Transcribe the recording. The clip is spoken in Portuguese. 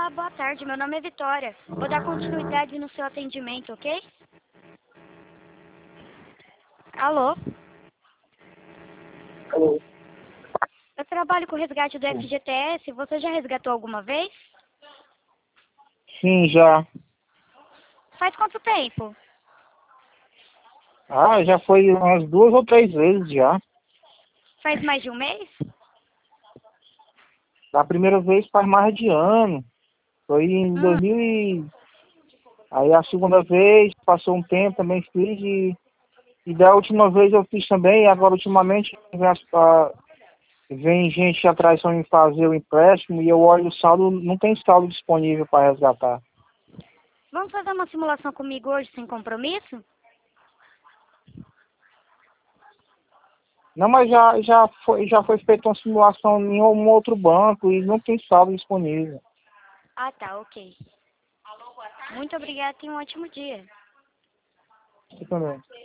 Olá, boa tarde. Meu nome é Vitória. Vou dar continuidade no seu atendimento, ok? Alô? Alô? Eu trabalho com o resgate do FGTS. Você já resgatou alguma vez? Sim, já. Faz quanto tempo? Já foi umas 2 ou 3 vezes já. Faz mais de um mês? Da primeira vez faz mais de ano. Foi em Hum, 2000 Aí a segunda vez, passou um tempo, também fiz e da última vez eu fiz também, e agora ultimamente vem gente atrás para me fazer o empréstimo e eu olho o saldo, não tem saldo disponível para resgatar. Vamos fazer uma simulação comigo hoje sem compromisso? Não, mas já foi feita uma simulação em um outro banco e não tem saldo disponível. Ah, tá, ok. Muito obrigada. Tenha um ótimo dia. Você também.